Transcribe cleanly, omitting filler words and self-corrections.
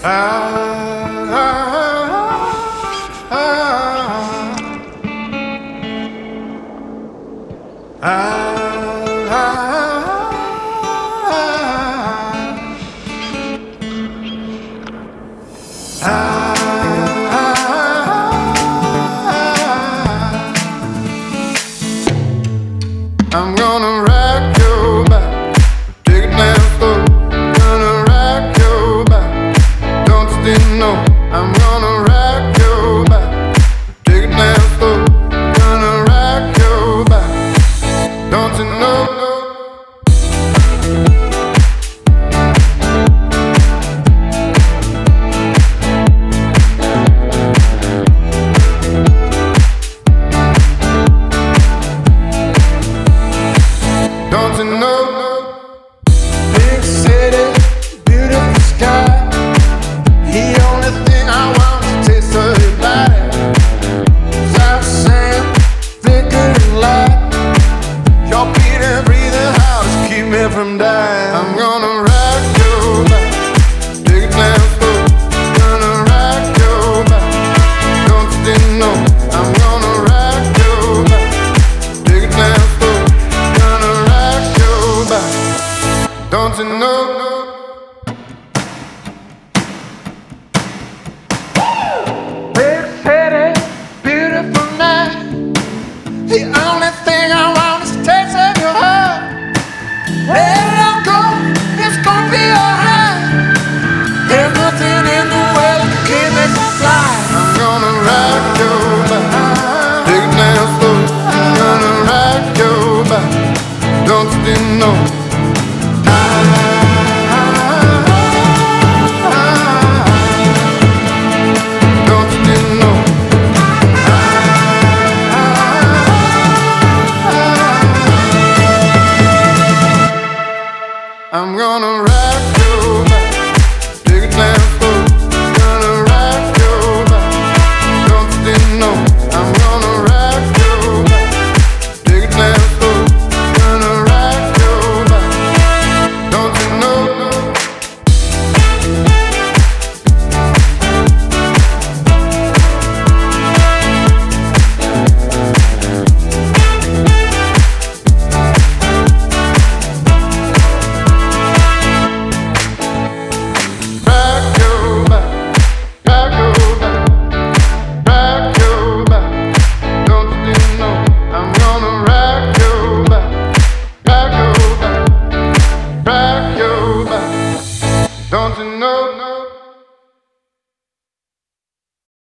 I'm gonna rock your back, take it down slow. Gonna rock your back, don't you didn't know? I'm gonna rock your back, take it down slow. Gonna rock your back, don't you know? Don't you know? Big city, beautiful sky. The only thing I want is to taste of your body. Soft sand, thicker than light. Your beating, breathing house keep me from dying. I'm gonna rock your back, take it down slow. Gonna rock your back, don't you didn't know? I'm gonna rock your back, take it down slow. Don't you know? Big city, beautiful night. The only thing I want is a taste of your heart. Let it all go, it's gonna be alright. There's nothing in the world that can make me fly. I'm gonna rock your back, take it down slow. I'm gonna rock your back, don't you didn't know? I'm gonna rock your back.